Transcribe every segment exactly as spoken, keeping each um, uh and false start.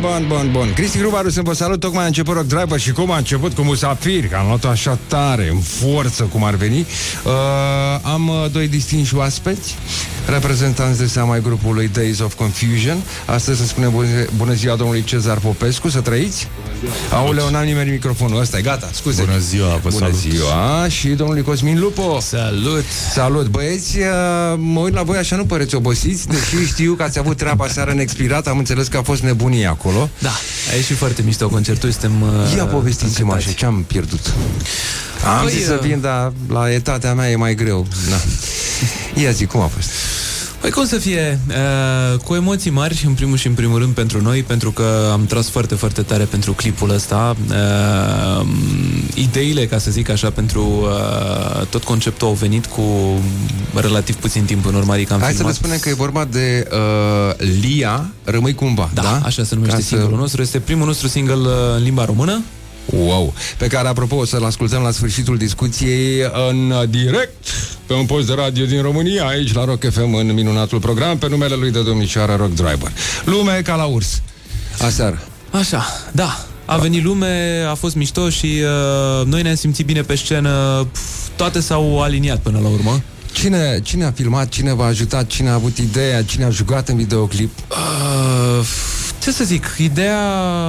bun, bun, bun. Cristi Grubaru, să vă salut. Tocmai a început Rock Driver și cum a început cu Musafiri, că am luat-o așa tare, în forță, cum ar veni. Uh, am uh, doi distinși oaspeți, reprezentanți de seama ai grupului Days of Confusion. Astăzi se spune bună, bună ziua domnului Cezar Popescu, să trăiți. Aoleu, n-am nimeni microfonul ăsta, e gata, scuze. Bună ziua, vă bună salut. Ziua. Și domnului Cosmin Lupo. Salut. Salut, băieți, mă uit la voi așa, nu păreți obosiți, deși știu că ați avut treaba seară neexpirată, am înțeles că a fost nebunie acolo. Da, a ieșit foarte mișto concertul, suntem Ia povestiți-mă așa, ce am pierdut? Am păi, zis să vin, dar la etatea mea e mai greu. Da. Ia zi, cum a fost? Păi cum să fie, uh, cu emoții mari, în primul și în primul rând pentru noi, pentru că am tras foarte, foarte tare pentru clipul ăsta. Uh, ideile, ca să zic așa, pentru uh, tot conceptul au venit cu relativ puțin timp în urmă, adică am Hai filmat. să le spunem că e vorba de uh, Lia, Rămâi cumva, da? Da, așa se numește singurul să... nostru, este primul nostru single uh, în limba română. Wow! Pe care, apropo, o să-l ascultăm la sfârșitul discuției în direct pe un post de radio din România, aici la Rock F M, în minunatul program, pe numele lui de domnișoară Rock Driver. Lume ca la urs. Aseară. Așa, da. A venit lume, a fost mișto și uh, noi ne-am simțit bine pe scenă. Pf, toate s-au aliniat până la urmă. Cine, cine a filmat, cine v-a ajutat, cine a avut ideea, cine a jucat în videoclip? Uh, ce să zic, ideea...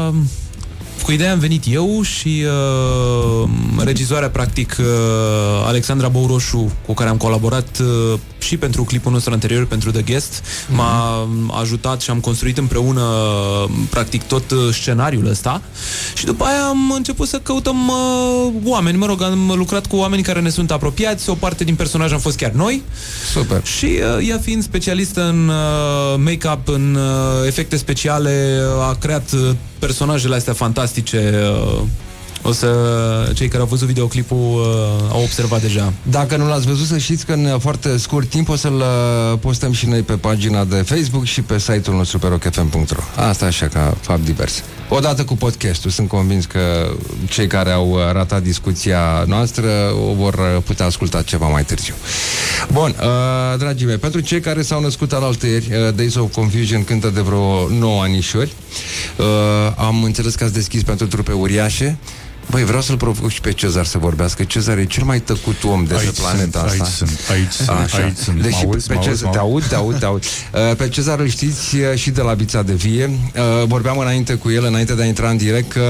Cu ideea am venit eu și uh, regizoarea, practic, uh, Alexandra Bouroșu, cu care am colaborat uh, și pentru clipul nostru anterior, pentru The Guest, mm-hmm. m-a ajutat și am construit împreună, practic, tot uh, scenariul ăsta. Și după aia am început să căutăm uh, oameni, mă rog, am lucrat cu oameni care ne sunt apropiați, o parte din personaj am fost chiar noi. Super. Și uh, ea fiind specialistă în uh, make-up, în uh, efecte speciale, uh, a creat uh, personajele astea fantastice. uh, O să... Cei care au văzut videoclipul uh, au observat deja. Dacă nu l-ați văzut, să știți că în foarte scurt timp o să-l postăm și noi pe pagina de Facebook și pe site-ul nostru pe rock f m punct r o. Asta așa, ca fapt divers. Odată cu podcastul, sunt convins că cei care au ratat discuția noastră o vor putea asculta ceva mai târziu. Bun, uh, dragii mei, pentru cei care s-au născut alaltăieri, uh, Days of Confusion cântă de vreo nouă anișori. Uh, am înțeles că ați deschis pentru trupe uriașe. Băi, vreau să-l provoc și pe Cezar să vorbească. Cezar e cel mai tăcut om de pe planeta sunt, asta. Aici sunt, aici sunt, Așa. aici sunt. Deși M-auzi, pe m-auzi, Cezar, te aud, te aud, te aud. Uh, pe Cezar îl știți uh, și de la Bița de Vie. Uh, vorbeam înainte cu el, înainte de a intra în direct, că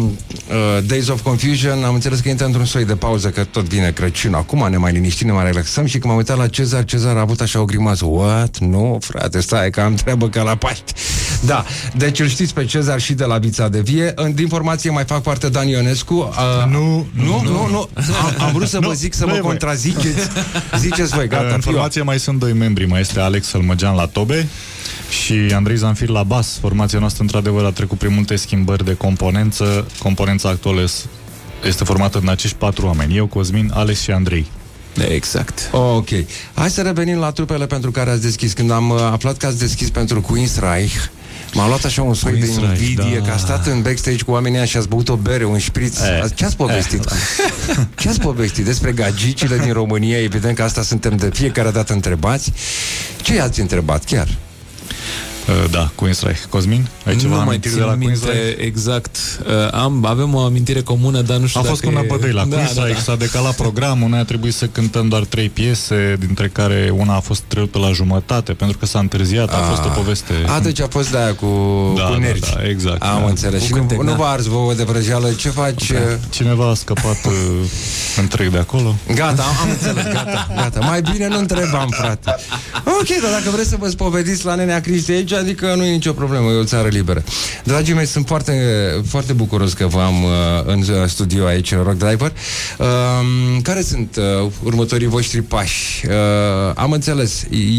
uh, Days of Confusion, am înțeles că intră într-un soi de pauză, că tot vine Crăciun. Acum ne mai liniștim, ne mai relaxăm și când m-am uitat la Cezar, Cezar a avut așa o grimasă. What? Nu, frate, stai, că am treabă ca la Paști. Da, deci îl știți pe Cezar și de la Bița de Vie. De informație mai fac parte Dan Ionescu. Uh, nu, nu, nu, nu, nu. Am, am vrut să vă nu, zic să nu mă e contraziceți. Ziceți voi, gata. În formație mai sunt doi membri, mai este Alex Sălmăgean la tobe și Andrei Zanfir la bas. Formația noastră, într-adevăr, a trecut prin multe schimbări de componență. Componența actuală este formată din acești patru oameni. Eu, Cosmin, Alex și Andrei. Exact. Ok. Hai să revenim la trupele pentru care ați deschis. Când am aflat că ați deschis pentru Queensryche, m-a luat așa un soi de invidie, da. Că a stat în backstage cu oamenii și ați băut o bere, un șpriț. Eh, Ce ați povestit? Eh. Ce ați povestit? Despre gagicile din România? Evident că asta suntem de fiecare dată întrebați. Ce i-ați întrebat chiar? Uh, da, Queensryche. Cosmin, ai ceva nu mai amintiri țin de la minte Queensryche? exact. Uh, am, avem o amintire comună, dar nu știu A dacă fost cu năpădăi la da, Queensryche, da, da. s-a decalat programul, noi a trebuit să cântăm doar trei piese, dintre care una a fost trecută la jumătate, pentru că s-a întârziat, a, a fost o poveste... A, deci a fost de-aia cu, da, cu nervi. Da, da, exact. Am da. înțeles. Și nu, cântec, nu da. vă arzi vouă de vrăjeală. Ce faci? Da. Cineva a scăpat uh, întreg de acolo. Gata, am înțeles, gata, gata. Mai bine nu întrebam, frate. Ok, dar dacă vreți să vă spovediți la nenea Cristi aici, adică nu e nicio problemă, e o țară liberă. Dragii mei, sunt foarte, foarte bucuros că vă am uh, în studio aici, Rock Driver. Uh, care sunt uh, următorii voștri pași? Uh, am înțeles,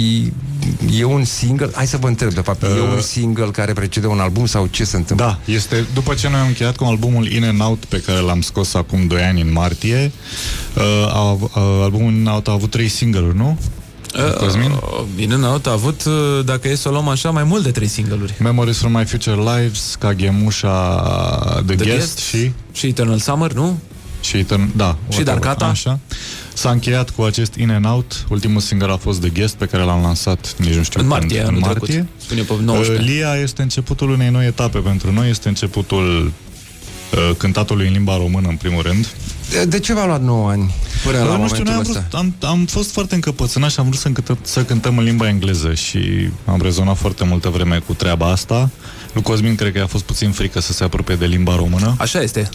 e, e un single, hai să vă întreb, de fapt, uh, e un single care precede un album sau ce se întâmplă? Da, este, după ce noi am încheiat cu albumul In and Out, pe care l-am scos acum doi ani în martie, uh, a, uh, albumul In and Out a avut trei single-uri, nu? Cosmin? Uh, bine, n-au avut, dacă e să o luăm așa, mai mult de trei single-uri. Memories from My Future Lives, Kagemusha, The, The Guest, Guest și... Și Eternal Summer, nu? Și Etern... da. Și Darkata. Așa. S-a încheiat cu acest In and Out. Ultimul single a fost The Guest, pe care l-am lansat, nici nu știu în martie, când, în martie. Spune pe nouăsprezece. Lia este începutul unei noi etape pentru noi, este începutul uh, cântatului în limba română, în primul rând. De, de ce v-a luat nouă ani până la nu momentul știu, noi am, ăsta? vrut, am, am fost foarte încăpățânat și am vrut să, încântăm, să cântăm în limba engleză și am rezonat foarte multă vreme cu treaba asta. Lui Cosmin cred că a fost puțin frică să se apropie de limba română. Așa este.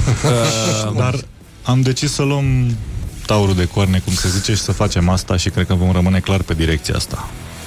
uh, Dar am decis să luăm taurul de coarne, cum se zice, și să facem asta și cred că vom rămâne clar pe direcția asta.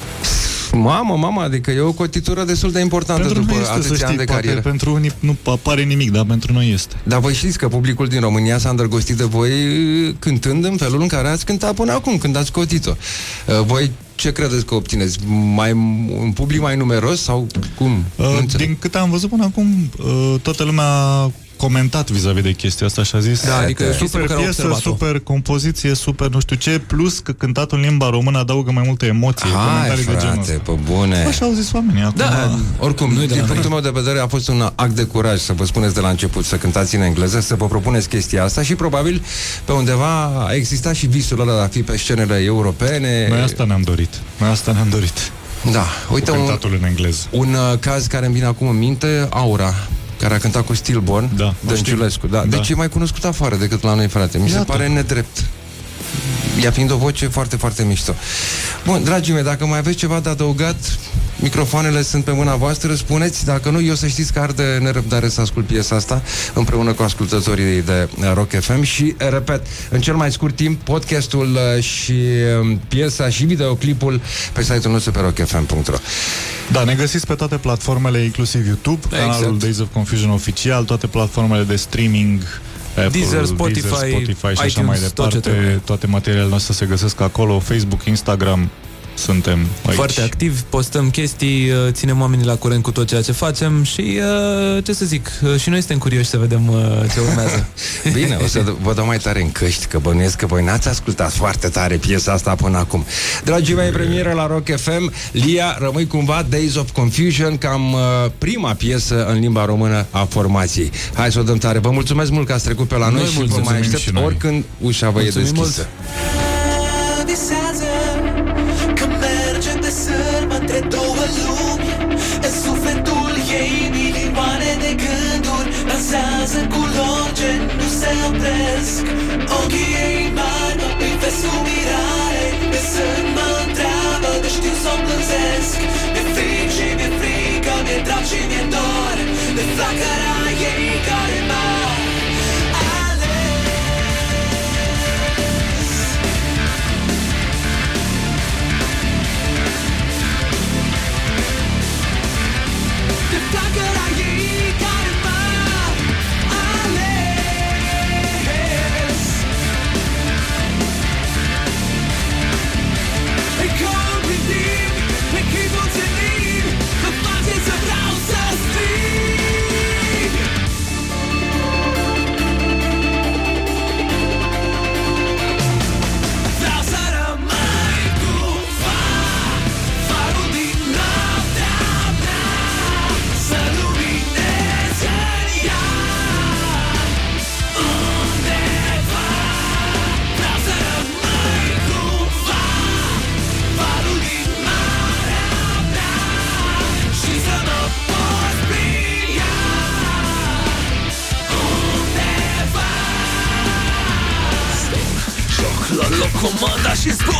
Mamă, mamă, adică e o cotitură destul de importantă pentru după este, atâția știi, ani de carieră. Pentru unii nu apare nimic, dar pentru noi este. Dar voi știți că publicul din România s-a îndrăgostit de voi cântând în felul în care ați cântat până acum, când ați scotit-o. Voi ce credeți că obțineți? Mai, un public mai numeros sau cum? Uh, din câte am văzut până acum, uh, toată lumea a comentat vis-a-vis de chestia asta și a zis da, adică super piesă, super compoziție, super nu știu ce, plus că cântatul în limba română adaugă mai multe emoții. Hai, frate, pe bune. Așa au zis oamenii acum. Da, oricum, nu din punctul meu de vedere a fost un act de curaj să vă spuneți de la început să cântați în engleză, să vă propuneți chestia asta și probabil pe undeva a existat și visul ăla de a fi pe scenele europene. Noi asta ne-am dorit. Noi asta ne-am dorit. Da, uite un, cântatul în engleză. Un uh, caz care îmi vine acum în minte, Aura, care a cântat cu Stillborn, da, Dănciulescu. Da. Da. Deci e mai cunoscut afară decât la noi, frate. Mi Iată. se pare nedrept. Ea fiind o voce foarte, foarte mișto. Bun, dragii mei, dacă mai aveți ceva de adăugat, microfoanele sunt pe mâna voastră, spuneți, dacă nu, eu să știți că arde nerăbdare să ascult piesa asta împreună cu ascultătorii de Rock F M și, repet, în cel mai scurt timp, podcastul și piesa și videoclipul pe site-ul nostru pe rock f m punct r o. Da, ne găsiți pe toate platformele, inclusiv YouTube, exact. Canalul Days of Confusion oficial, toate platformele de streaming, Apple, Deezer, Spotify, Deezer, Spotify și iTunes, așa mai departe. Tot toate materialele noastre se găsesc acolo, Facebook, Instagram, suntem aici. Foarte activi, postăm chestii, ținem oamenii la curent cu tot ceea ce facem și, ce să zic, și noi suntem curioși să vedem ce urmează. Bine, o să vă dau mai tare în căști, că bănuiesc că voi n-ați ascultat foarte tare piesa asta până acum. Dragii mei, premieră la Rock F M, Lia, rămâi cumva Days of Confusion, cam prima piesă în limba română a formației. Hai să o dăm tare. Vă mulțumesc mult că ați trecut pe la noi, noi și vă mai aștept oricând ușa vă e deschisă. Mult. Între două lumi, în sufletul ei milioane de gânduri dansează cu lor ce nu se opresc. Ochii ei mari mă privesc cu mirare, visând mă întreabă de știu s-o plânzesc. Mi-e fric și mi-e frică, mi-e drag și mi-e dor de flacăra ei care mă Comanda și zbor